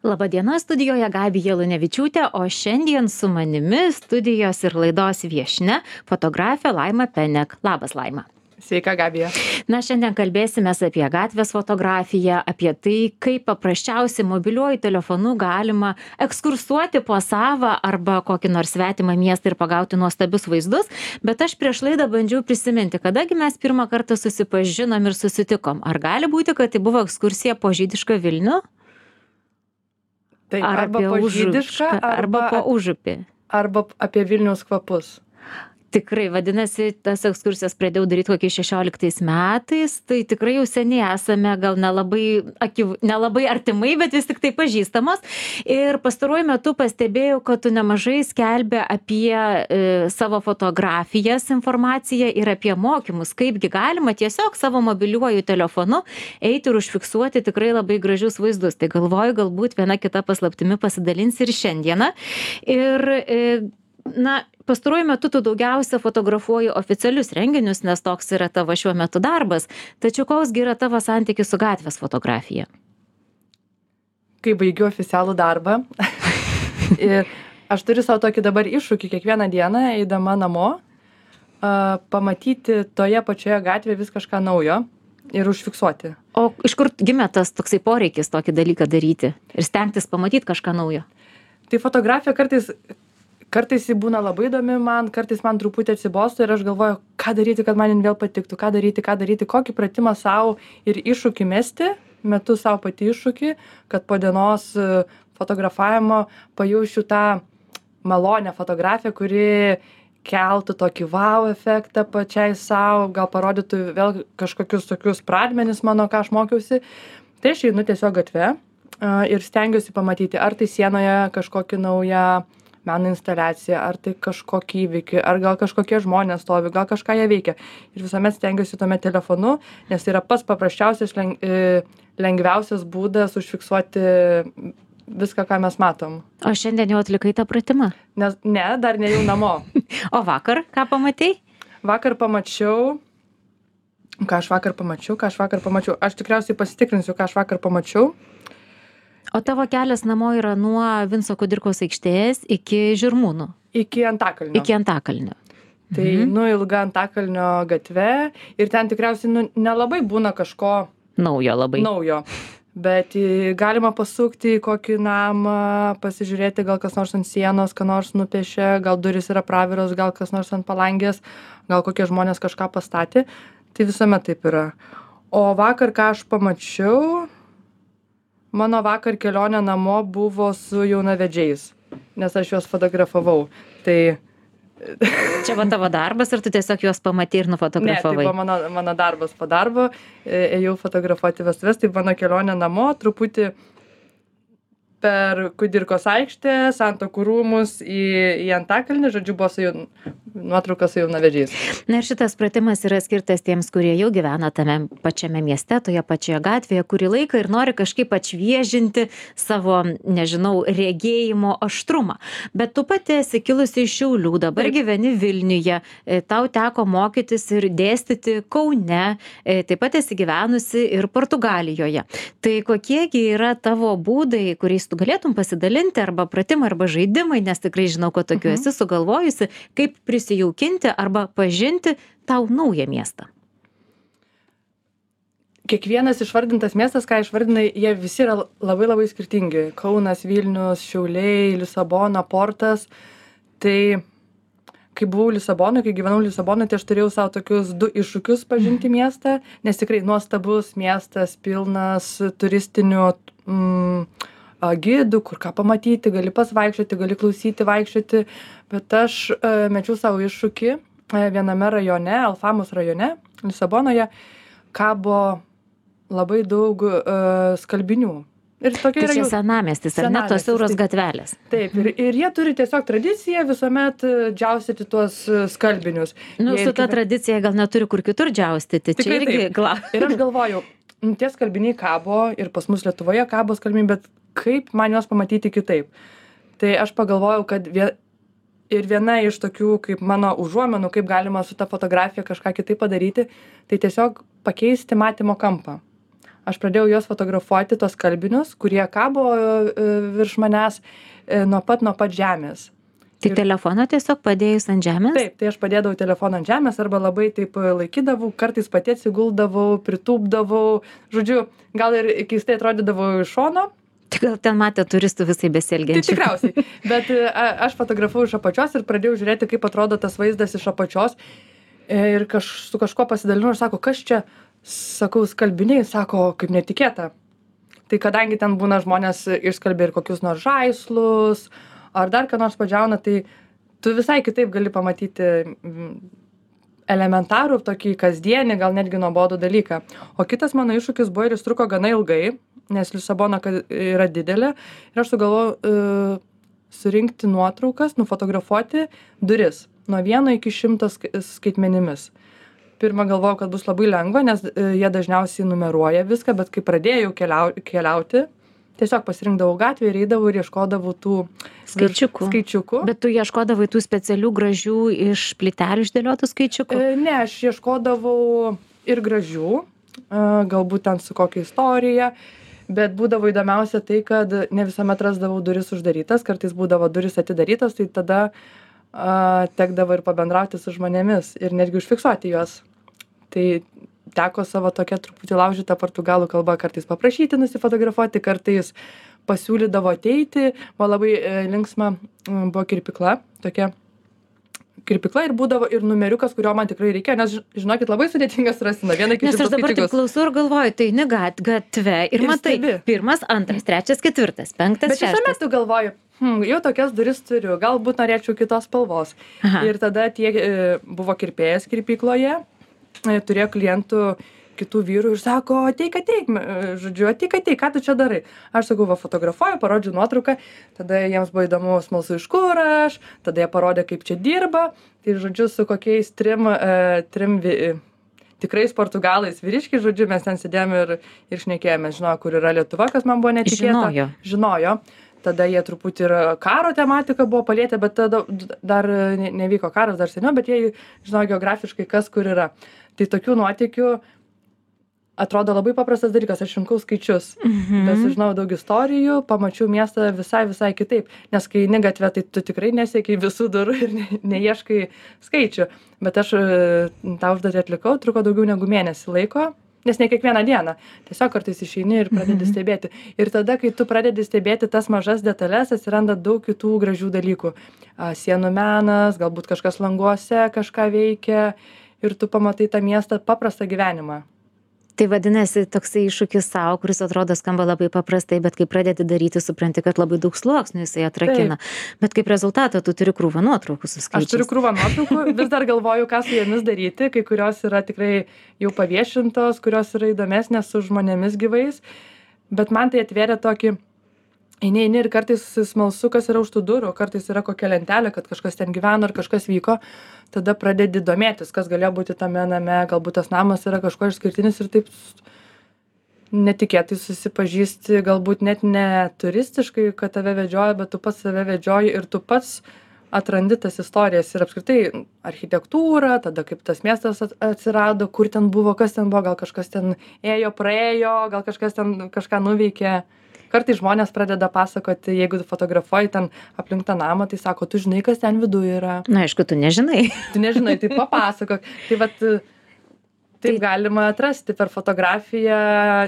Labadiena, studijoje Gabija Lunevičiūtė, o šiandien su manimi studijos ir laidos viešnia fotografė Laima Penek. Labas, Laima. Sveika, Gabija. Na, šiandien kalbėsime apie gatvės fotografiją, apie tai, kaip paprasčiausiai mobiliuoju telefonu galima ekskursuoti po savą arba kokį nors svetimą miestą ir pagauti nuostabius vaizdus. Bet aš prieš laidą bandžiau prisiminti, kadagi mes pirmą kartą susipažinom ir susitikom. Ar gali būti, kad tai buvo ekskursija po žydišką Vilnių? Taip, Ar arba apie po Užupį, žydišką, arba po Užupį. arba apie Vilniaus kvapus. Tikrai, vadinasi, tas ekskursijas pradėjau daryti kokiais 16 metais, tai tikrai jau seniai esame gal nelabai artimai, bet vis tik tai pažįstamos. Ir pastaruoju metu pastebėjau, kad tu nemažai skelbia apie savo fotografijas informaciją ir apie mokymus, kaipgi galima tiesiog savo mobiliuoju telefonu eiti ir užfiksuoti tikrai labai gražius vaizdus. Tai galvoju, galbūt viena kita paslaptimi pasidalins ir šiandieną. Ir pastaruoju metu tu daugiausia fotografuoji oficialius renginius, nes toks yra tavo šiuo metu darbas. Tačiau koksgi yra tavo santykis su gatvės fotografija? Kai baigiu oficialų darbą, ir aš turiu savo tokį dabar iššūkį kiekvieną dieną, eidama namo, pamatyti toje pačioje gatvėje vis kažką naujo ir užfiksuoti. O iš kur gimė tas toksai poreikis tokį dalyką daryti ir stengtis pamatyti kažką naujo? Tai fotografija kartais ji būna labai įdomi man, kartais man truputį atsibosta ir aš galvoju, ką daryti, kad man vėl patiktų, ką daryti, kokį pratimą savo ir iššūkį mesti, metu savo pati iššūkį, kad po dienos fotografavimo pajausčiau tą malonę fotografiją, kuri keltų tokį wow efektą pačiai savo, gal parodytų vėl kažkokius tokius pradmenis mano, ką aš mokiausi. Tai aš einu tiesiog gatve ir stengiuosi pamatyti, ar tai sienoje kažkokį naują meno instaliaciją, ar tai kažkokį įvykį, ar gal kažkokie žmonės stovi, gal kažką jie veikia. Ir visuomet stengiuosi tuomet telefonu, nes tai yra pats paprasčiausias, lengviausias būdas užfiksuoti viską, ką mes matom. O šiandien jau atlikai tą pratimą? Ne, dar nejau namo. O vakar ką pamatei? Vakar pamačiau. Ką aš vakar pamačiau? Aš tikriausiai pasitikrinsiu, ką aš vakar pamačiau. O tavo kelias namo yra nuo Vinco Kudirkos aikštės iki Žirmūnų? Iki Antakalnio. Iki Antakalnio. Tai, ilga Antakalnio gatve ir ten tikriausiai, nelabai būna kažko naujo. Bet galima pasukti į kokį namą, pasižiūrėti, gal kas nors ant sienos, ką nors nupiešė, gal durys yra praviros, gal kas nors ant palangės, gal kokie žmonės kažką pastatė. Tai visuomet taip yra. O vakar, ką aš pamačiau, mano vakar kelionė namo buvo su jaunavedžiais, nes aš juos fotografavau. Tai čia buvo tavo darbas ir tu tiesiog juos pamatei ir nufotografavai? Ne, tai buvo mano darbas po darbo, ėjau fotografuoti vestuves, tai mano kelionė namo truputį per Kudirkos aikštę, Santuokų rūmus į Antakalnį, žodžiu, buvo nuotrauka su jaunavedžiais. Na ir šitas pratimas yra skirtas tiems, kurie jau gyvena tame pačiame mieste, toje pačioje gatvėje, kurį laiką ir nori kažkaip atšviežinti savo, regėjimo aštrumą. Bet tu pati esi kilusi iš Šiaulių, dabar gyveni Vilniuje, tau teko mokytis ir dėstyti Kaune, taip pat esi gyvenusi ir Portugalijoje. Tai kokiegi yra tavo būdai, kuriais tu galėtum pasidalinti, arba pratimai, arba žaidimai, nes tikrai žinau, kad tokiu esi sugalvojusi, kaip prisijaukinti arba pažinti tau naują miestą? Kiekvienas išvardintas miestas, ką išvardinai, jie visi yra labai labai skirtingi. Kaunas, Vilnius, Šiauliai, Lisabona, Portas. Tai kai buvau Lisabonoje, kai gyvenau Lisabonoje, tai aš turėjau savo tokius 2 iššūkius pažinti miestą, nes tikrai nuostabus miestas, pilnas turistinių gidų, kur ką pamatyti, gali pasvaikščioti, gali klausyti, vaikščioti, bet aš mečiau savo iššūkį viename rajone, Alfamos rajone, Lisabonoje, kabo labai daug skalbinių. Ir tokia tai čia senamiestis, ar ne tos siauros gatvelės? Taip, ir jie turi tiesiog tradiciją visuomet džiaustyti tuos skalbinius. Su ta tradicija gal neturi kur kitur džiaustyti, čia irgi Ir aš galvoju, tie skalbiniai kabo ir pas mus Lietuvoje kabo skalbiniai, bet kaip man juos pamatyti kitaip? Tai aš pagalvojau, kad ir viena iš tokių kaip mano užuomenų, kaip galima su ta fotografija kažką kitaip padaryti, tai tiesiog pakeisti matymo kampą. aš pradėjau juos fotografuoti, tos skalbinius, kurie kabo virš manęs nuo pat žemės. Tai telefoną tiesiog padėjus ant žemės? Taip, tai aš padėdavau telefoną ant žemės arba labai taip laikydavau, kartais pati atsiguldavau, pritūpdavau, žodžiu, gal ir keistai atrodydavau iš šono. Tai gal ten matė turistų visai besielgiančių. Tai tikriausiai, bet aš fotografavau iš apačios ir pradėjau žiūrėti, kaip atrodo tas vaizdas iš apačios ir su kažkuo pasidalinu ir sako, kas čia, sakau, skalbiniai, sako, kaip netikėta. Tai kadangi ten būna žmonės išskalbė ir kokius nors žaislus, ar dar ką nors padžiauna, tai tu visai kitaip gali pamatyti elementarų, tokį kasdienį, gal netgi nuobodų dalyką. O kitas mano iššūkis buvo ir jis truko gana ilgai, nes Lisabona yra didelė ir aš sugalvojau surinkti nuotraukas, nufotografuoti duris nuo 1 iki 100 skaitmenimis. Pirmą galvojau, kad bus labai lengva, nes jie dažniausiai numeruoja viską, bet kai pradėjau keliauti, tiesiog pasirinkdavau gatvę ir eidavau ir ieškodavau tų skaičiukų. Bet tu ieškodavai tų specialių gražių iš plytelių išdėliotų skaičiukų? Ne, aš ieškodavau ir gražių, galbūt ten su kokia istorija, bet būdavo įdomiausia tai, kad ne visuomet rasdavau duris uždarytas, kartais būdavo duris atidarytas, tai tada tekdavo ir pabendrauti su žmonėmis ir netgi užfiksuoti juos. Tai teko savo tokia truputį laužyta portugalų kalba kartais paprašyti nusifotografuoti, kartais pasiūlydavo ateiti, buvo labai linksma, buvo kirpykla, tokia kirpykla ir būdavo ir numeriukas, kurio man tikrai reikėjo, nes žinokit, labai sudėtinga surasti nuo vieną iki 100 skaičiukus. Nes aš dabar taip klausau ir galvoju, tai eini gatve ir matai, stebi. 1, 2, 3, 4, 5, 6. Bet visuomet tu galvoju, jau tokias duris turiu, galbūt norėčiau kitos spalvos. Aha. Ir tada buvo kirpėjas kirpykloje, turėjo klientų kitų vyrų ir sako, ateik, žodžiu, ateik, ką tu čia darai? Aš sakau, fotografuoju, parodžiu nuotrauką, tada jiems buvo įdomu, smalsu iš kur aš, tada jie parodė, kaip čia dirba, tai žodžiu, su kokiais trim tikrais portugalais vyriškiai, žodžiu, mes ten sėdėjom ir šnekėjome, žinojo, kur yra Lietuva, kas man buvo netikėta. Žinojo. Tada jie truputį ir karo tematiką buvo palietę, bet tada dar nevyko karas, dar seniau, bet jie žinojo geografiškai, kas kur yra. Tai tokių nuotykių atrodo labai paprastas dalykas, aš rinkau skaičius, bet sužinojau daug istorijų, pamačiau miestą visai kitaip, nes kai eini gatve, tai tu tikrai nesiekiai visų durų ir neieškai skaičių, bet aš tą užduotį atlikau, truko daugiau negu mėnesį laiko, nes ne kiekvieną dieną, tiesiog kartais išeini ir pradedi stebėti. Ir tada, kai tu pradedi stebėti tas mažas detalės, atsiranda daug kitų gražių dalykų. Sienų menas, galbūt kažkas languose kažką veikia ir tu pamatai tą miestą, paprastą gyvenimą. Tai vadinasi, toksai iššūkis savo, kuris atrodo skamba labai paprastai, bet kai pradedi daryti, supranti, kad labai daug sluoksnių jisai atrakina. Taip. Bet kaip rezultatą tu turi krūvą nuotraukų su skaičiais. Aš turiu krūvą nuotraukų, vis dar galvoju, ką su jomis daryti, kai kurios yra tikrai jau paviešintos, kurios yra įdomesnės su žmonėmis gyvais, bet man tai atvėrė tokį, eini ir kartais smalsu, kas yra už tų durų, kartais yra kokia lentelė, kad kažkas ten gyveno ar kažkas vyko, tada pradedi domėtis, kas galėjo būti tame name, galbūt tas namas yra kažko išskirtinis ir taip netikėtai susipažįsti, galbūt net ne turistiškai, kad tave vedžioja, bet tu pats save vedžioji ir tu pats atrandi tas istorijas ir apskritai architektūrą, tada kaip tas miestas atsirado, kur ten buvo, kas ten buvo, gal kažkas ten ėjo, praėjo, gal kažkas ten kažką nuveikė. Kartais žmonės pradeda pasakoti, jeigu tu fotografuoji ten aplink tą namą, tai sako, tu žinai, kas ten viduje yra. Na, aišku, tu nežinai. Tu nežinai, tai papasakok. Tai vat, taip galima atrasti per fotografiją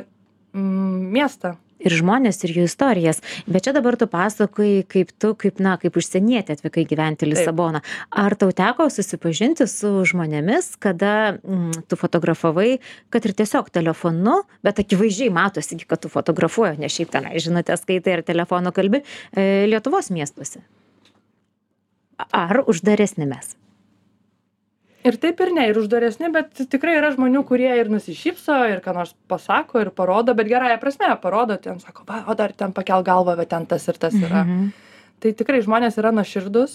miestą. Ir žmonės, ir jų istorijas. Bet čia dabar tu pasakoji, kaip tu, kaip užsienietė atvykai gyventi Lisaboną. Ar tau teko susipažinti su žmonėmis, kada tu fotografavai, kad ir tiesiog telefonu, bet akivaizdžiai matosi, kad tu fotografuoji, ne šiaip tenai, žinote, skaitai ar telefonu kalbi, Lietuvos miestuose? Ar uždaresni mes? Ir taip ir ne, ir uždaresni, bet tikrai yra žmonių, kurie ir nusišypso, ir ką nors pasako, ir parodo, bet gerąją prasme parodo, ten sako, va, o dar ten pakel galvą, bet ten tas ir tas yra. Tai tikrai žmonės yra nuoširdus,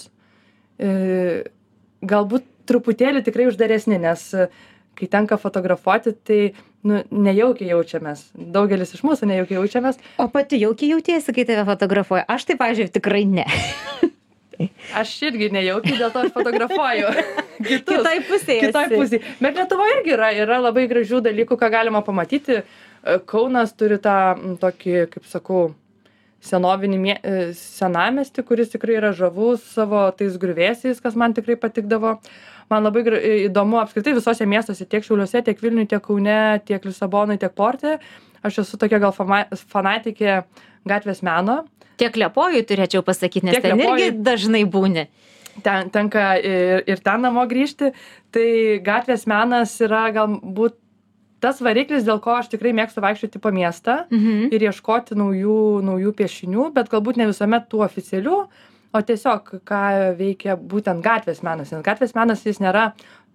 galbūt truputėlį tikrai uždaresni, nes kai tenka fotografuoti, tai nejaukiai jaučiamės. Daugelis iš mūsų nejaukiai jaučiamės. O pati jaukiai jautiesi, kai tave fotografuoja? Aš tai, pavyzdžiui, tikrai ne. Aš irgi nejaukiai, dėl to aš fotografuoju. Kitai pusėje. Bet Lietuvoje irgi yra labai gražių dalykų, ką galima pamatyti. Kaunas turi tą tokį, kaip sakau, senovinį senamiestį, kuris tikrai yra žavus savo tais griuvėsiais, kas man tikrai patikdavo. Man labai įdomu apskritai visose miestuose, tiek Šiauliuose, tiek Vilniuje, tiek Kaune, tiek Lisabonai, tiek Porte. Aš esu tokia gal fanatikė gatvės meno. Tiek Liepojui turėčiau pasakyti, nes ten irgi dažnai būni. Tenka ir ten namo grįžti. Tai gatvės menas yra galbūt tas variklis, dėl ko aš tikrai mėgstu vaikščioti po miestą ir ieškoti naujų piešinių, bet galbūt ne visuomet tų oficialių, o tiesiog ką veikia būtent gatvės menas. Nes gatvės menas jis nėra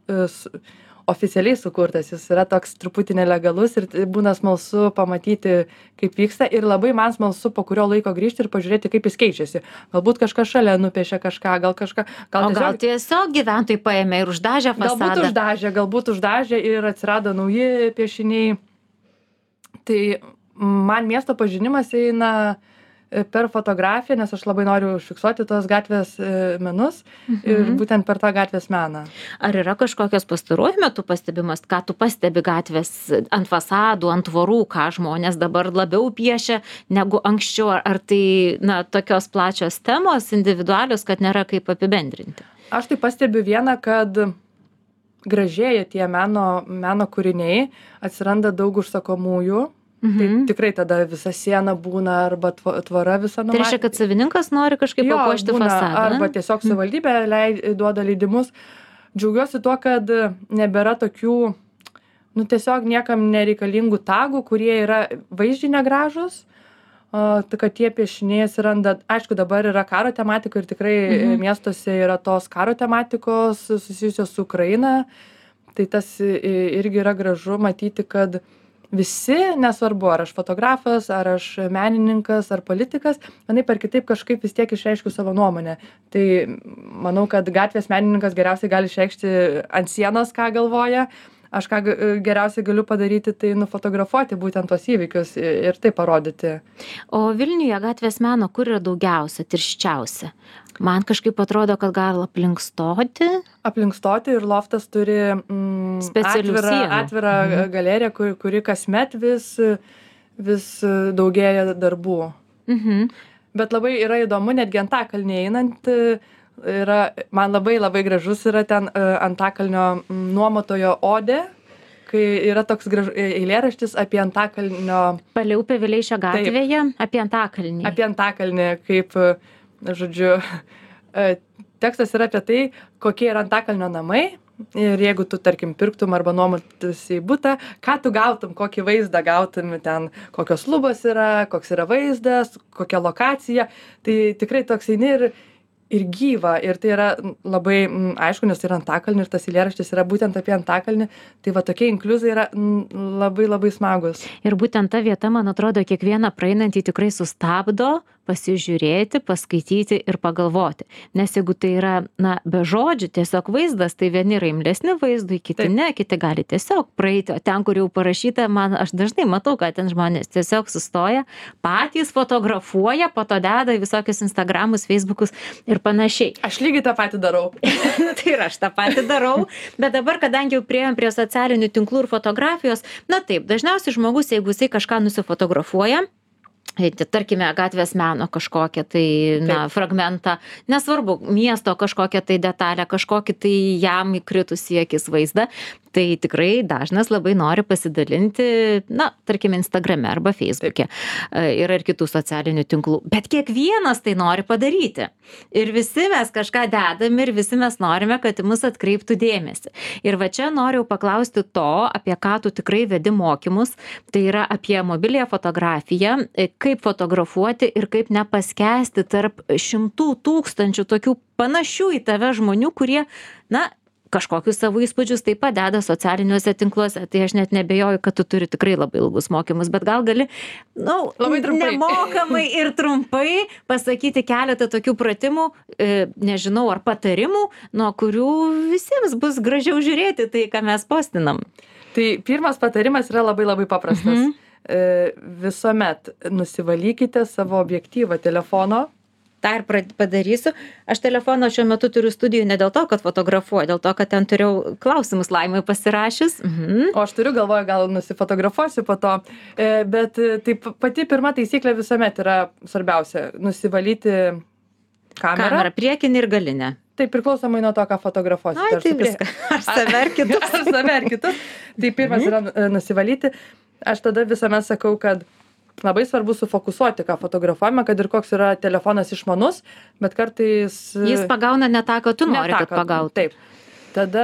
oficialiai sukurtas, jis yra toks truputį nelegalus ir būna smalsu pamatyti, kaip vyksta ir labai man smalsu po kurio laiko grįžti ir pažiūrėti, kaip jis keičiasi. Galbūt kažkas šalia nupiešia kažką, gal tiesiog gyventojai paėmė ir uždažė fasadą. Galbūt uždažė ir atsirado nauji piešiniai. Tai man miesto pažinimas eina per fotografiją, nes aš labai noriu užfiksuoti tos gatvės menus ir būtent per tą gatvės meną. Ar yra kažkokios pastaruoju metu pastebimas, ką tu pastebi gatvės ant fasadų, ant tvorų, ką žmonės dabar labiau piešia negu anksčiau? Ar tai tokios plačios temos, individualios, kad nėra kaip apibendrinti? Aš tai pastebiu vieną, kad gražėja tie meno kūriniai, atsiranda daug užsakomųjų. Tai tikrai tada visa siena būna arba tvora visa numatoma. Tai reiškia, kad savininkas nori kažkaip papuošti fasadą. Arba tiesiog savivaldybė duoda leidimus. Džiaugiuosi tuo, kad nebėra tokių, tiesiog niekam nereikalingų tagų, kurie yra vaizdžiai negražūs. Kad tie piešiniai atsiranda, aišku, dabar yra karo tematika ir tikrai miestuose yra tos karo tematikos susijusios su Ukraina. Tai tas irgi yra gražu matyti, kad visi, nesvarbu, ar aš fotografas, ar aš menininkas, ar politikas, vienaip ar kitaip kažkaip vis tiek išreiškiu savo nuomonę. Tai manau, kad gatvės menininkas geriausiai gali išreikšti ant sienos, ką galvoja. Aš ką geriausiai galiu padaryti, tai nufotografuoti būtent tos įvykius ir tai parodyti. O Vilniuje gatvės meno kur yra daugiausia, tirščiausia? Man kažkaip atrodo, kad gal aplink stotį. Aplink stotį ir loftas turi atvirą galeriją, kuri kasmet vis daugėja darbų. Bet labai yra įdomu, netgi Antakalnyje einant, man labai gražus yra ten Antakalnio nuomotojo odė, kai yra toks eilėraštis apie Antakalnio... Palei upę Vileišio gatvėje, apie Antakalnį. Apie Antakalnį, kaip, žodžiu, tekstas yra apie tai, kokie yra Antakalnio namai ir jeigu tu, tarkim, pirktum arba nuomotusi į butą, ką tu gautum, kokį vaizdą gautum ten, kokios lubos yra, koks yra vaizdas, kokia lokacija. Tai tikrai toks eini ir gyva. Ir tai yra labai aišku, nes tai yra Antakalnį ir tas eilėraštis yra būtent apie Antakalnį. Tai va tokie inkliuzai yra labai smagus. Ir būtent ta vieta, man atrodo, kiekvieną praeinantį tikrai sustabdo pasižiūrėti, paskaityti ir pagalvoti. Nes jeigu tai yra, be žodžių, tiesiog vaizdas, tai vieni yra imlesni vaizdui, kiti ne, kiti gali tiesiog praeiti. O ten, kur jau parašyta, aš dažnai matau, kad ten žmonės tiesiog sustoja, patys fotografuoja, po to deda į visokius Instagramus, Facebookus ir panašiai. Aš lygiai tą patį darau. Tai ir aš tą patį darau. Bet dabar, kadangi jau priėjom prie socialinių tinklų ir fotografijos, taip, dažniausiai žmogus, jeigu jisai kažką nusifotografuoja, tarkime, gatvės meno kažkokią tai, fragmentą, nesvarbu, miesto kažkokią tai detalę, kažkokį tai jam įkritusį į akis vaizdą, tai tikrai dažnas labai nori pasidalinti, tarkime, Instagrame arba Facebook'e ir kitų socialinių tinklų. Bet kiekvienas tai nori padaryti. Ir visi mes kažką dedam ir visi mes norime, kad į mus atkreiptų dėmesį. Ir va čia noriu paklausti to, apie ką tu tikrai vedi mokymus, tai yra apie mobiliąją fotografiją, kaip fotografuoti ir kaip nepaskęsti tarp 100 000 tokių panašių į tave žmonių, kurie, kažkokius savo įspūdžius taip pat deda socialiniuose tinkluose. Tai aš net nebejoju, kad tu turi tikrai labai ilgus mokymus, bet gal gali, nemokamai ir trumpai pasakyti keletą tokių pratimų, nežinau, ar patarimų, nuo kurių visiems bus gražiau žiūrėti tai, ką mes postinam. Tai pirmas patarimas yra labai paprastas. Visuomet nusivalykite savo objektyvą telefono tą ir padarysiu. Aš telefoną šiuo metu turiu studijų ne dėl to, kad fotografuoju, dėl to, kad ten turėjau klausimus Laimai pasirašius. O aš turiu galvoje, gal nusifotografuosiu po to, bet taip pati pirma taisyklė visuomet yra svarbiausia - nusivalyti kamerą. Priekinį ir galinę. Tai priklausomai nuo to, ką fotografuosi. Ai, tai viską. Ar save ar kitus. Ar save ar kitus. Tai pirmas yra nusivalyti. Aš tada visuomet sakau, kad labai svarbu sufokusuoti, ką fotografuojame, kad ir koks yra telefonas išmanus, bet kartais... Jis pagauna ne tą, ką tu nori, kad pagautų. Taip. Tada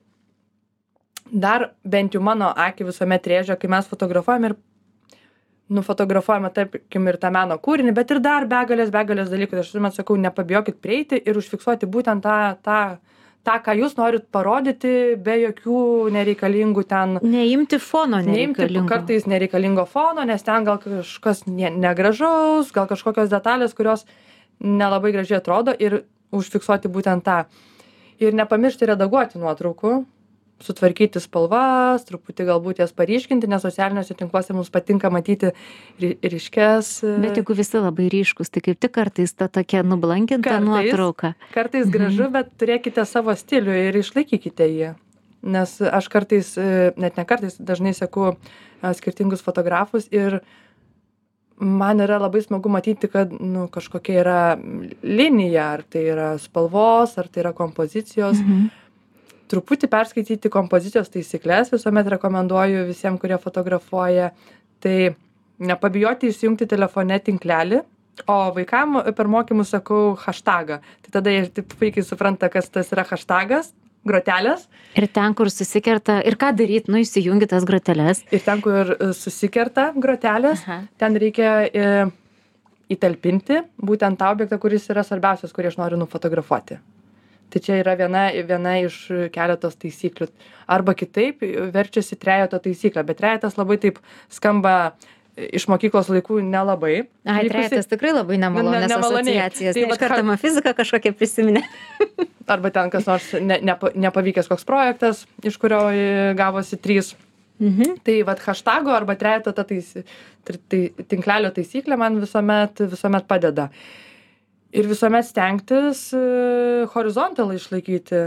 dar bent jau mano akį visuomet rėžia, kai mes fotografuojame ir nufotografuojame, tarkim, ir tą meno kūrinį, bet ir dar begalės dalykų. Aš visuomet sakau, nepabijokit prieiti ir užfiksuoti būtent tą, ką jūs norit parodyti, be jokių nereikalingų ten... Neimti fono nereikalingo. Kartais nereikalingo fono, nes ten gal kažkas negražaus, gal kažkokios detalės, kurios nelabai gražiai atrodo ir užfiksuoti būtent tą. Ir nepamiršti redaguoti nuotraukų, sutvarkyti spalvas, truputį galbūt jas paryškinti, nes socialiniuose tinkluose mums patinka matyti ryškes. Bet jeigu visi labai ryškus, tai kaip tik kartais ta tokia nublankinta nuotrauka. Kartais gražu, bet turėkite savo stilių ir išlaikykite jį. Nes aš kartais, net ne kartais, dažnai seku skirtingus fotografus ir man yra labai smagu matyti, kad kažkokia yra linija, ar tai yra spalvos, ar tai yra kompozicijos. Truputį perskaityti kompozicijos taisyklės visuomet rekomenduoju visiems, kurie fotografuoja. Tai nepabijoti įsijungti telefone tinklelį, o vaikam per mokymus sakau hashtagą. Tai tada jie taip puikiai supranta, kas tas yra hashtagas, grotelės. Ir ten, kur susikerta, ir ką daryti, įsijungi tas groteles. Ir ten, kur susikerta grotelės, ten reikia įtalpinti būtent tą objektą, kuris yra svarbiausias, kurį aš noriu nufotografuoti. Tai čia yra viena iš keletos taisyklių. Arba kitaip verčiasi trejeto taisyklė, bet trejetas labai taip skamba iš mokyklos laikų nelabai. Ai, trejetas tikrai labai nemalonės asociacijas. Tai iš karto fiziką kažkokią prisiminė. Arba ten kas nors nepavykęs koks projektas, iš kurio gavosi 3. Tai hashtago arba trejeto tinklelio taisyklė man visuomet padeda. Ir visuomet stengtis horizontalą išlaikyti.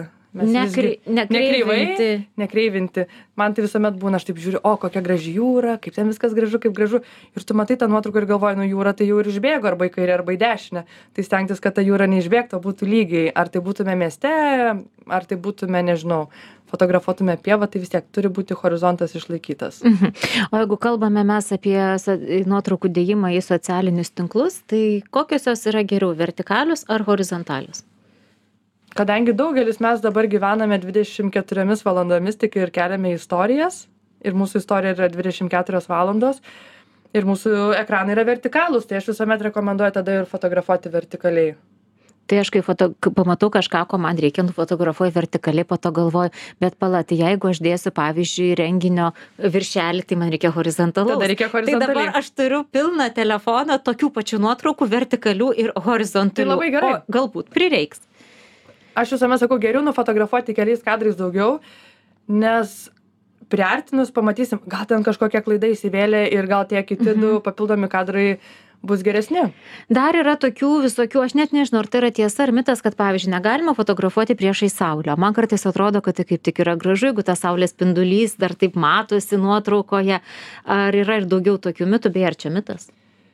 Nekreivinti. Man tai visuomet būna, aš taip žiūriu, kokia graži jūra, kaip ten viskas gražu, kaip gražu. Ir tu matai tą nuotrauką ir galvoji, jūra tai jau ir išbėgo arba į kairę, arba į dešinę. Tai stengtis, kad ta jūra neišbėgtų, būtų lygiai. Ar tai būtume mieste, ar tai būtume, nežinau, fotografuotume pievą, tai vis tiek turi būti horizontas išlaikytas. O jeigu kalbame mes apie nuotraukų dėjimą į socialinius tinklus, tai kokios jos yra geriau, vertikalius ar horizontalius? Kadangi daugelis mes dabar gyvename 24 valandomis tik ir keliame istorijas, ir mūsų istorija yra 24 valandos, ir mūsų ekranai yra vertikalūs, tai aš visuomet rekomenduoju tada ir fotografuoti vertikaliai. Tai aš kai pamatau kažką, ko man reikia, nufotografuoju vertikaliai, po to galvoju, bet tai jeigu aš dėsiu, pavyzdžiui, renginio viršelį, tai man reikia horizontalaus. Tada reikia horizontaliai. Tai dabar aš turiu pilną telefoną tokių pačių nuotraukų, vertikalių ir horizontalių. Tai labai gerai. O galbūt prireiks. Aš visuomet sakau, geriau nufotografuoti keliais kadrais daugiau, nes priartinus pamatysim, gal ten kažkokia klaida įsivėlė ir gal tie kiti 2 papildomi kadrai bus geresni. Dar yra tokių visokių, aš net nežinau, ar tai yra tiesa ar mitas, kad, pavyzdžiui, negalima fotografuoti priešai saulę. Man kartais atrodo, kad tai kaip tik yra gražu, jeigu tas saulės spindulys dar taip matosi nuotraukoje. Ar yra ir daugiau tokių mitų, beje, ar čia mitas?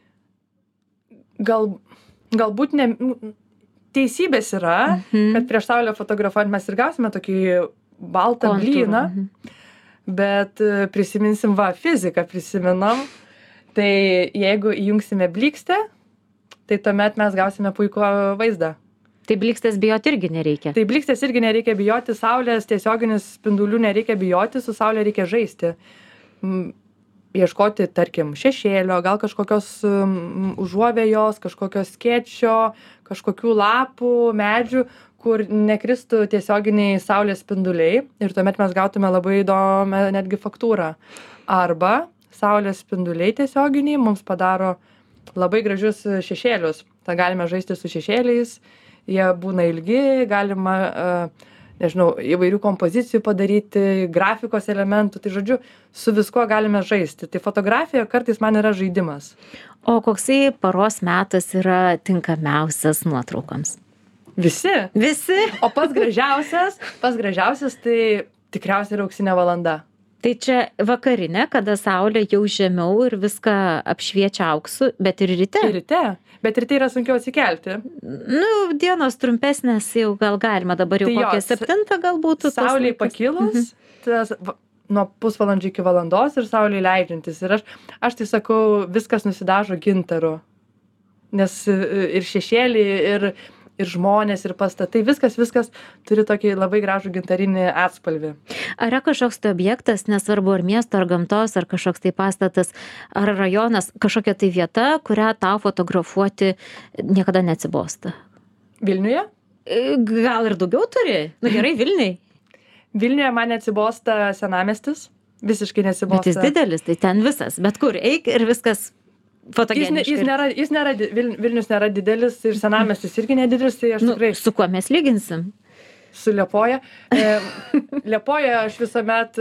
Galbūt ne... Teisybės yra, kad prieš saulę fotografuojant mes ir gausime tokį baltą blyną, bet prisiminsim fiziką prisimenam, tai jeigu įjungsime blykstę, tai tuomet mes gausime puikų vaizdą. Tai blykstės bijoti irgi nereikia. Tai blykstės irgi nereikia bijoti, saulės tiesioginis spindulių nereikia bijoti, su saulė reikia žaisti. Ieškoti, tarkim, šešėlio, gal kažkokios užuovėjos, kažkokios skėčio, kažkokių lapų, medžių, kur nekristų tiesioginiai saulės spinduliai ir tuomet mes gautume labai įdomią netgi faktūrą. Arba saulės spinduliai tiesioginiai mums padaro labai gražius šešėlius. Ta galime žaisti su šešėliais, jie būna ilgi, galima nežinau, įvairių kompozicijų padaryti, grafikos elementų, tai žodžiu, su viskuo galime žaisti. Tai fotografija kartais man yra žaidimas. O koksai paros metas yra tinkamiausias nuotraukoms? Visi. Visi? O pats gražiausias tai tikriausiai yra auksinė valanda. Tai čia vakarinė, kada saulė jau žemiau ir viską apšviečia auksu, bet ir ryte. Ir ryte. Bet ryte yra sunkiau atsikelti. Nu, dienos trumpesnės jau gal galima, dabar jau Tai jo, kokią 7 galbūt. Saulei pakilus, nuo pusvalandžio iki valandos ir saulei leidžiantis. Ir aš tai sakau, viskas nusidažo gintaru. Nes ir šešėlį, ir žmonės, ir pastatai, viskas turi tokį labai gražų gintarinį atspalvį. Ar yra kažkoks tai objektas, nesvarbu ar miesto, ar gamtos, ar kažkoks tai pastatas, ar rajonas, kažkokia tai vieta, kurią tau fotografuoti niekada neatsibosta? Vilniuje? Gal ir daugiau turi? Na gerai, Vilniui. Vilniuje man neatsibosta Senamiestis, visiškai neatsibosta. Bet jis didelis, tai ten visas, bet kur eik ir viskas fotogeniškai. Vilnius nėra didelis ir Senamiestis irgi nedidelis, tai aš tikrai... Su kuo mes lyginsim? Su Liepoja. Liepoja aš visuomet,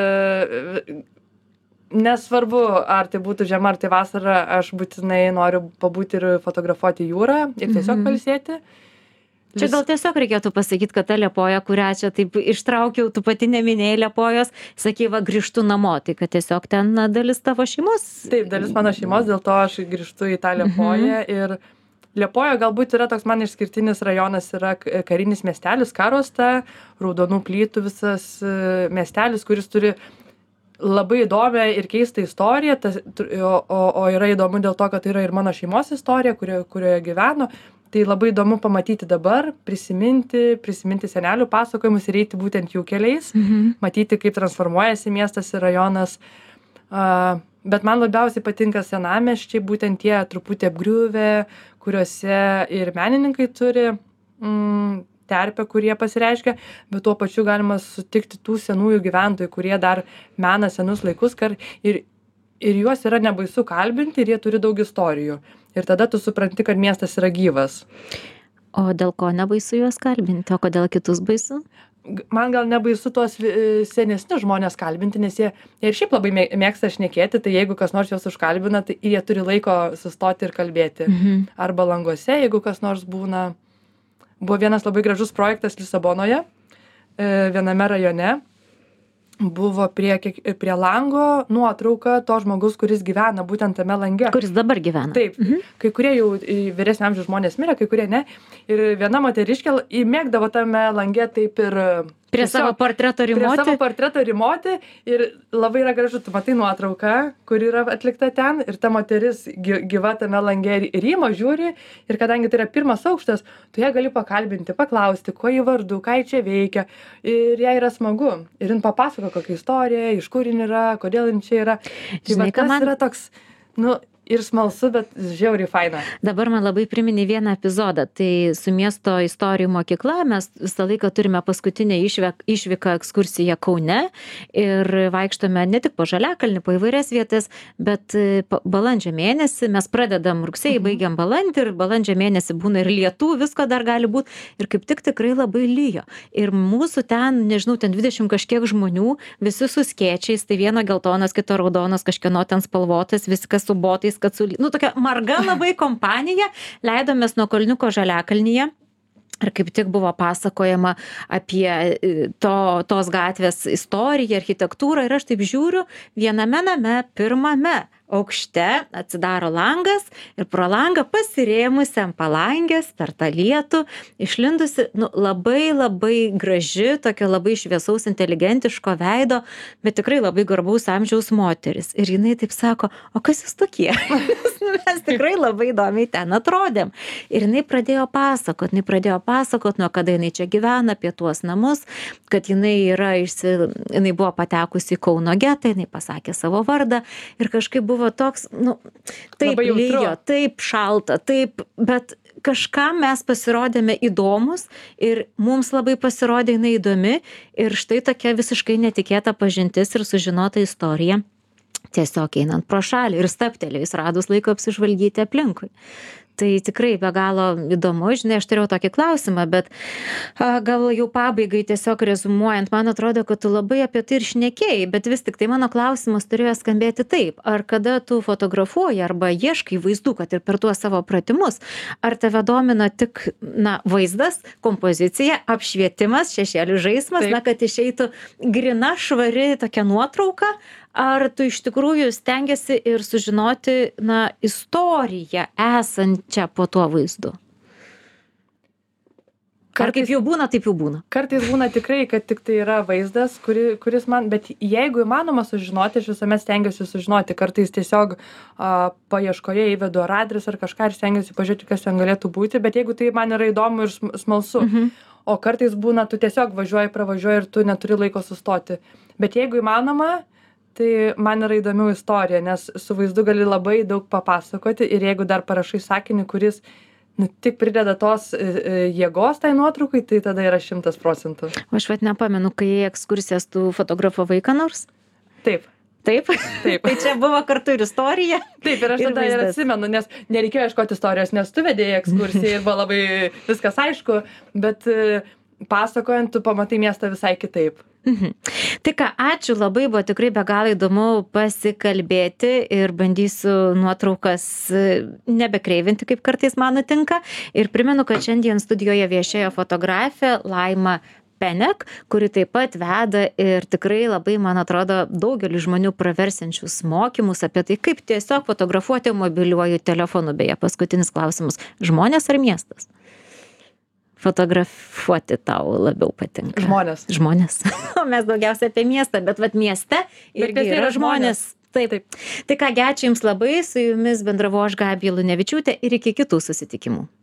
nesvarbu, ar tai būtų žiema, ar tai vasara, aš būtinai noriu pabūti ir fotografuoti jūrą ir tiesiog pailsėti. Čia gal tiesiog reikėtų pasakyti, kad ta Liepoja, kurią čia taip ištraukiau, tu pati neminėjai Liepojos, sakei, va, grįžtu namo, tai kad tiesiog ten dalis tavo šeimos. Taip, dalis mano šeimos, dėl to aš grįžtu į tą Liepoją ir Liepoja galbūt yra toks man išskirtinis rajonas, yra karinis miestelis, Karosta, raudonų plytų visas miestelis, kuris turi labai įdomią ir keistą istoriją, o yra įdomu dėl to, kad tai yra ir mano šeimos istorija, kurioje gyveno. Tai labai įdomu pamatyti dabar, prisiminti senelių pasakojimus ir eiti būtent jų keliais, matyti, kaip transformuojasi miestas ir rajonas. Bet man labiausiai patinka senamiesčiai, būtent tie truputį apgriuvę, kuriuose ir menininkai turi terpę, kurie pasireiškia, bet tuo pačiu galima sutikti tų senųjų gyventojų, kurie dar mena senus laikus ir juos yra nebaisu kalbinti ir jie turi daug istorijų. Ir tada tu supranti, kad miestas yra gyvas. O dėl ko nebaisu juos kalbinti, o kodėl kitus baisu? Man gal nebaisu tuos senesnius žmonės kalbinti, nes jie ir šiaip labai mėgsta šnekėti, tai jeigu kas nors juos užkalbina, tai jie turi laiko sustoti ir kalbėti. Arba Languose, jeigu kas nors būna. Buvo vienas labai gražus projektas Lisabonoje, viename rajone. Buvo prie lango nuotrauka to žmogus, kuris gyvena būtent tame lange. Kuris dabar gyvena. Taip. Kai kurie jau vyresnio amžiaus žmonės mirė, kai kurie ne. Ir viena moteriškė įmėgdavo tame lange taip ir... Prie savo portreto rymoti. Prie savo portreto rymoti ir labai yra gražu, tu matai nuotrauką, kur yra atlikta ten ir ta moteris gyva tame lange rymo, žiūri ir kadangi tai yra pirmas aukštas, tu ją gali pakalbinti, paklausti, kuo jį vardu, ką jį čia veikia ir jai yra smagu. Ir jin papasako kokią istoriją, iš kur jin yra, kodėl jin čia yra. Žinai, tai man yra toks, ir smalsu, bet žiauriai faina. Dabar man labai priminė vieną epizodą. Tai su miesto istorijų mokykla mes visą laiką turime paskutinę išvyką ekskursiją Kaune ir vaikštome ne tik po Žaliakalnį, po įvairias vietas, bet balandžio mėnesį mes pradedam rugsėjį, baigiam balandį ir balandžio mėnesį būna ir lietų, visko dar gali būti ir kaip tik tikrai labai lyjo. Ir mūsų ten, nežinau, ten 20 kažkiek žmonių, visi su skėčiais, tai vieno geltonas, kito raudonas, kažkieno ten spalvotas, viskas su botais, kad tokia marga labai kompanija, leidomės nuo Kalniuko Žaliakalnyje. Ir kaip tik buvo pasakojama apie tos gatvės istoriją, architektūrą ir aš taip žiūriu, viename name, pirmame aukšte atsidaro langas ir pro langą pasirėmusi ant palangės per tą lietų, išlindusi labai labai graži, tokia labai šviesaus, inteligentiško veido, bet tikrai labai garbaus amžiaus moteris. Ir jinai taip sako, o kas jūs tokie? Mes tikrai labai įdomiai ten atrodėm. Ir jinai pradėjo pasakot, nuo kada jinai čia gyvena, apie tuos namus, kad jinai buvo patekusi į Kauno getą, jinai pasakė savo vardą ir kažkaip buvo toks, taip lyjo, taip šalta, taip, bet kažkam mes pasirodėme įdomus ir mums labai pasirodė jinai įdomi ir štai tokia visiškai netikėta pažintis ir sužinota istorija. Tiesiog einant pro šalį ir stabtelėjus radus laiko apsižvalgyti aplinkui. Tai tikrai be galo įdomu, žinai, aš turėjau tokį klausimą, bet gal jau pabaigai tiesiog rezumuojant, man atrodo, kad tu labai apie tai ir šnekėjai, bet vis tik tai mano klausimas turėjo skambėti taip, ar kada tu fotografuoji arba ieškai vaizdų, kad ir per tuos savo pratimus, ar tave domina tik, vaizdas, kompozicija, apšvietimas, šešėlių žaismas, Taip. kad išeitų grina, švari tokia nuotrauka, ar tu iš tikrųjų stengiasi ir sužinoti, istoriją esančią po tuo vaizdu? Ar kaip jau būna, taip jau būna? Kartais būna tikrai, kad tik tai yra vaizdas, kuris man, bet jeigu įmanoma sužinoti, aš visuomet stengiuosi sužinoti, kartais tiesiog paieškoje įvedu ar adresą ar kažką ir stengiuosi pažiūrėti, kas ten galėtų būti, bet jeigu tai man yra įdomu ir smalsu, o kartais būna, tu tiesiog važiuoji, pravažiuoji ir tu neturi laiko sustoti, bet jeigu įmanoma, tai man yra įdomių istorija, nes su vaizdu gali labai daug papasakoti ir jeigu dar parašai sakinį, kuris tik prideda tos jėgos tai nuotraukai, tai tada yra 100%. O aš nepamenu, kai į ekskursijas tu fotografavai ką nors? Taip. Taip? Taip. Tai čia buvo kartu ir istorija. Taip, ir aš tada ir atsimenu, nes nereikėjo ieškoti istorijos, nes tu vedėjai ekskursiją ir buvo labai viskas aišku, bet pasakojant, tu pamatai miestą visai kitaip. Tai ką, ačiū labai, buvo tikrai be galo įdomu pasikalbėti ir bandysiu nuotraukas nebekreivinti, kaip kartais man nutinka. Ir primenu, kad šiandien studijoje viešėjo fotografė Laima Penek, kuri taip pat veda ir tikrai labai, man atrodo, daugelį žmonių praversiančius mokymus apie tai, kaip tiesiog fotografuoti mobiliuoju telefonu. Beje, paskutinis klausimas. Žmonės ar miestas? Fotografuoti tau labiau patinka? Žmonės. O mes daugiausia apie miestą, bet mieste irgi yra žmonės. Taip. Tai ką, ačiū Jums labai, su Jumis bendravau aš, Gabija Lunevičiūtė, ir iki kitų susitikimų.